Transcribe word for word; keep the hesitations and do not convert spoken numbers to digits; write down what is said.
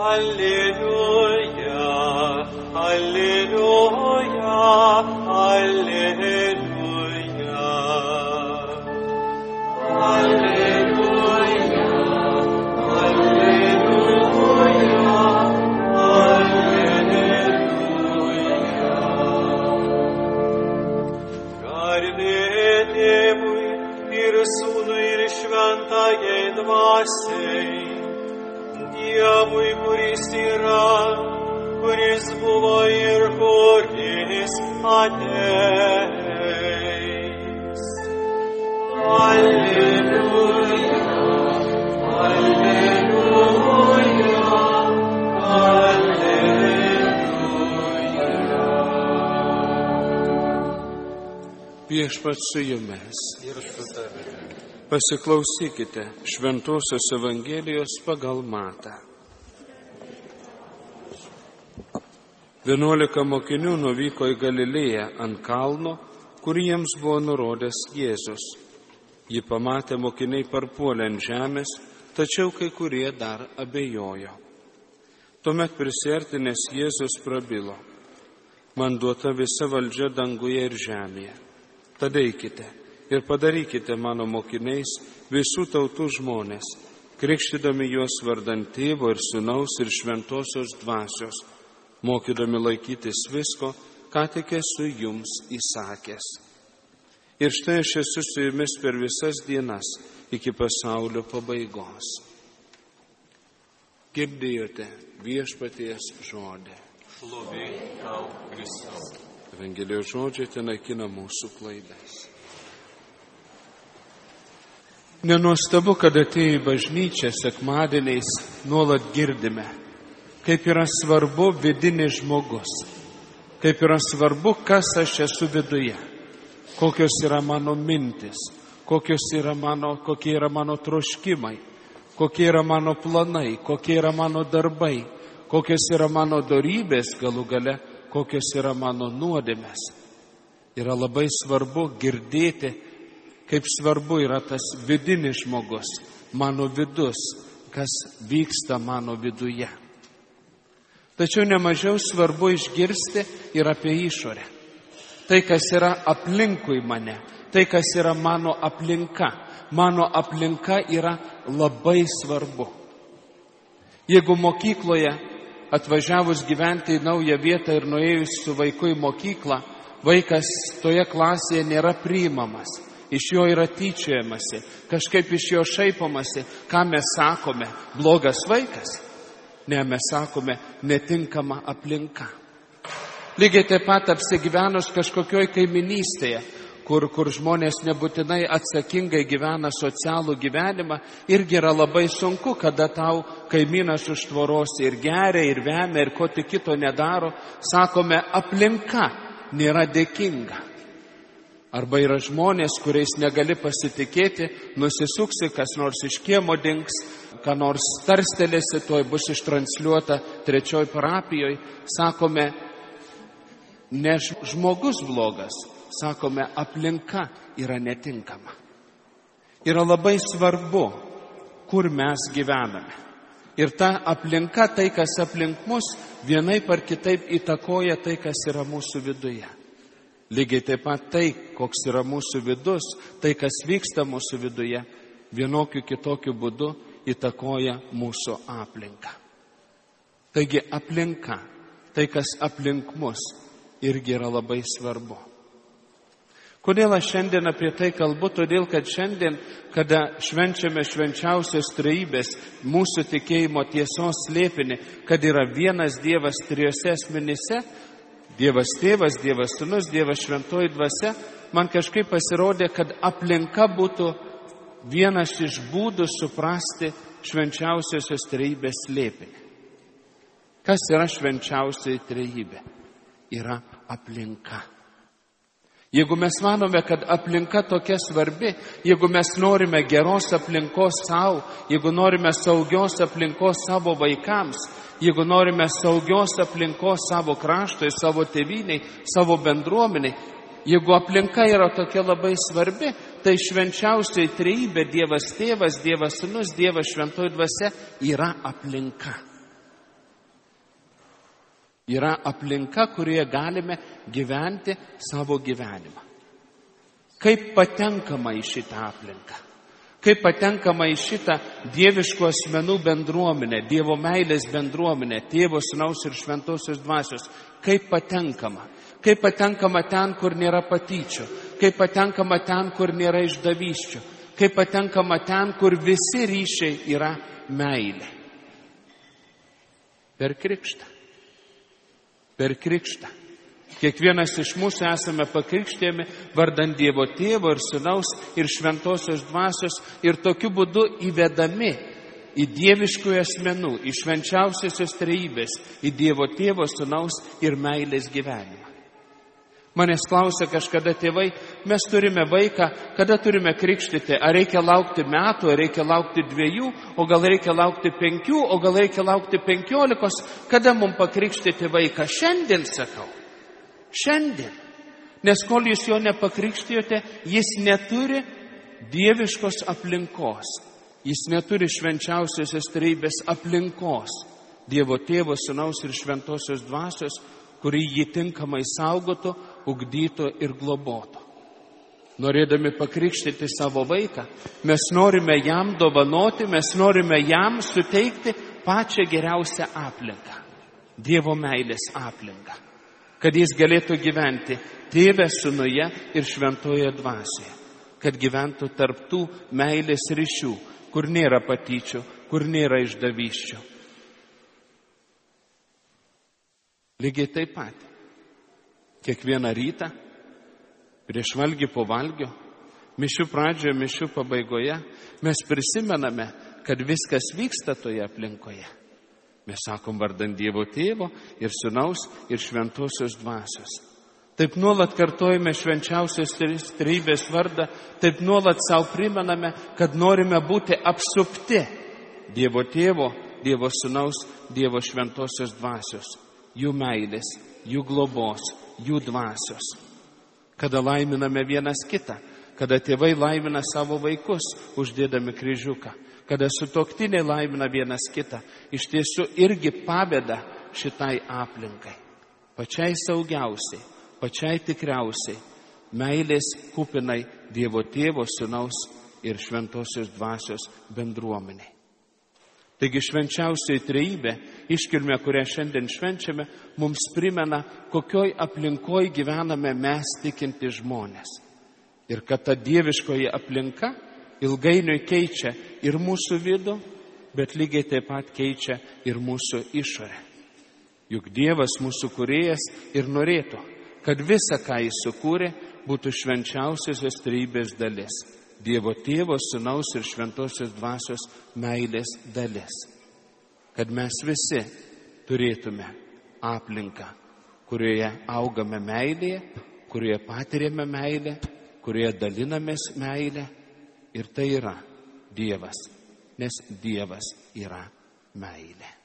Alleluja, alleluja, alleluja. Alleluja, alleluja, alleluja. Garbė Tėvui ir Sūnui ir Šventajai Dvasiai, Dievui, kuris yra, kuris buvo ir kuris ateis. Alleluja, alleluja, alleluja. Viešpats su jumis. Ir su tavimi. Pasiklausykite Šventosios Evangelijos pagal Matą. Vienuolika mokinių nuvyko į Galilėją ant kalno, kur jiems buvo nurodęs Jėzus. Jį pamatę mokiniai parpuolė ant žemės, tačiau kai kurie dar abejojo. Tuomet prisiartinęs Jėzus prabilo: man duota visa valdžia danguje ir žemėje. Tad eikite ir padarykite mano mokiniais visų tautų žmonės, krikštydami juos vardan Tėvo ir Sūnaus ir Šventosios Dvasios, mokydami laikytis visko, ką tik esu jums įsakęs. Ir štai aš esu su jumis per visas dienas iki pasaulio pabaigos. Girdėjote viešpaties žodį. Šlovė tau, Kristau. Evangelijos žodžiai te naikina mūsų klaidas. Nenuostabu, kad atėję į bažnyčią sekmadieniais nuolat girdime, kaip yra svarbu vidinis žmogus, kaip yra svarbu, kas aš esu viduje, kokios yra mano mintis, kokios yra mano, kokie yra mano troškimai, kokie yra mano planai, kokie yra mano darbai, kokios yra mano dorybės galų gale, kokios yra mano nuodėmės. Yra labai svarbu girdėti, kaip svarbu yra tas vidinis žmogus, mano vidus, kas vyksta mano viduje. Tačiau nemažiau svarbu išgirsti ir apie išorę. Tai, kas yra aplinkui mane, tai, kas yra mano aplinka. Mano aplinka yra labai svarbu. Jeigu mokykloje atvažiavus gyventi į naują vietą ir nuėjus su vaiku į mokyklą, vaikas toje klasėje nėra priimamas, iš jo yra tyčiojamasi, kažkaip iš jo šaipomasi, ką mes sakome, blogas vaikas? Ne, mes sakome, netinkama aplinka. Lygiai taip pat apsigyvenus kažkokioj kaiminystėje, kur, kur žmonės nebūtinai atsakingai gyvena socialų gyvenimą, irgi yra labai sunku, kada tau kaimynas už tvoros ir geria, ir vemia, ir ko tik kito nedaro. Sakome, aplinka nėra dėkinga. Arba yra žmonės, kuriais negali pasitikėti, nusisuksi, kas nors iš kiemo dings, ką nors tarstelėsi, toj bus ištransliuota trečioj parapijoj. Sakome, ne žmogus blogas, sakome, aplinka yra netinkama. Yra labai svarbu, kur mes gyvename. Ir ta aplinka, tai, kas aplink mus, vienaip ar kitaip įtakoja tai, kas yra mūsų viduje. Lygiai taip pat tai, koks yra mūsų vidus, tai, kas vyksta mūsų viduje, vienokiu kitokiu būdu įtakoja mūsų aplinką. Taigi aplinka, tai, kas aplink mus, irgi yra labai svarbu. Kodėl aš šiandien apie tai kalbu? Todėl, kad šiandien, kada švenčiame švenčiausios trejybės, mūsų tikėjimo tiesos slėpinį, kad yra vienas Dievas trijose asmenyse, Dievas Tėvas, Dievas Sūnus, Dievas Šventoji Dvasia, man kažkaip pasirodė, kad aplinka būtų vienas iš būdų suprasti švenčiausiosios trejybės slėpinį. Kas yra švenčiausioji trejybė? Yra aplinka. Jeigu mes manome, kad aplinka tokia svarbi, jeigu mes norime geros aplinkos savo, jeigu norime saugios aplinkos savo vaikams, jeigu norime saugios aplinkos savo kraštui, savo tėvyniai, savo bendruomeniai, jeigu aplinka yra tokia labai svarbi, tai švenčiausiai trejybė, Dievas Tėvas, Dievas Sūnus, Dievas Šventoji Dvasia yra aplinka. Yra aplinka, kurioje galime gyventi savo gyvenimą. Kaip patenkama į šitą aplinką? Kaip patenkama į šitą dieviškų asmenų bendruomenę, Dievo meilės bendruomenę, Tėvo, Sūnaus ir Šventosios Dvasios? Kaip patenkama? Kaip patenkama ten, kur nėra patyčių? Kaip patenkama ten, kur nėra išdavysčių? Kaip patenkama ten, kur visi ryšiai yra meilė? Per krikštą. Per krikštą. Kiekvienas iš mūsų esame pakrikštėjami vardant Dievo Tėvo ir Sūnaus ir Šventosios Dvasios ir tokiu būdu įvedami į dieviškųjų asmenų, į švenčiausiosios trejybės, į Dievo Tėvo, Sūnaus ir meilės gyvenimą. Manęs klausia kažkada tėvai, mes turime vaiką, kada turime krikštyti, ar reikia laukti metų, ar reikia laukti dviejų, o gal reikia laukti penkių, o gal reikia laukti penkiolikos, kada mums pakrikštyti vaiką? Šiandien, sakau. Šiandien. Nes kol jūs jo nepakrikštijote, jis neturi dieviškos aplinkos. Jis neturi švenčiausiosios trejybės aplinkos. Dievo Tėvo, Sūnaus ir Šventosios Dvasios, kuri jį tinkamai saugotų, ugdytų ir globotų. Norėdami pakrikštyti savo vaiką, mes norime jam dovanoti, mes norime jam suteikti pačią geriausią aplinką. Dievo meilės aplinką. Kad jis galėtų gyventi Tėve, Sūnuje ir Šventoje Dvasioje. Kad gyventų tarp tų meilės ryšių, kur nėra patyčių, kur nėra išdavysčių. Lygiai taip pat. Kiekvieną rytą, prieš valgį po valgio, mišių pradžioje, mišių pabaigoje, mes prisimename, kad viskas vyksta toje aplinkoje. Mes sakom vardant Dievo Tėvo ir Sūnaus ir Šventosios Dvasios. Taip nuolat kartojame švenčiausios trejybės vardą, taip nuolat savo primename, kad norime būti apsupti Dievo Tėvo, Dievo Sūnaus, Dievo Šventosios Dvasios, jų meilės, jų globos, jų dvasios. Kada laiminame vienas kitą, kada tėvai laimina savo vaikus, uždėdami kryžiuką. Kada sutuoktiniai laimina vienas kitą, iš tiesų irgi paveda šitai aplinkai. Pačiai saugiausiai, pačiai tikriausiai, meilės kupinai Dievo Tėvo, Sūnaus ir Šventosios Dvasios bendruomeniai. Taigi švenčiausioji trejybė, iškilmė, kurią šiandien švenčiame, mums primena, kokioj aplinkoj gyvename mes tikinti žmonės. Ir kad ta dieviškoji aplinka ilgainiui keičia ir mūsų vidų, bet lygiai taip pat keičia ir mūsų išorę. Juk Dievas mūsų kūrėjas ir norėtų, kad visa, ką jis sukūrė, būtų švenčiausiosios trejybės dalis. Dievo Tėvo, Sūnaus ir Šventosios Dvasios meilės dalis. Kad mes visi turėtume aplinką, kurioje augame meilėje, kurioje patiriame meilę, kurioje dalinamės meilę. Ir tai yra Dievas, nes Dievas yra meilė.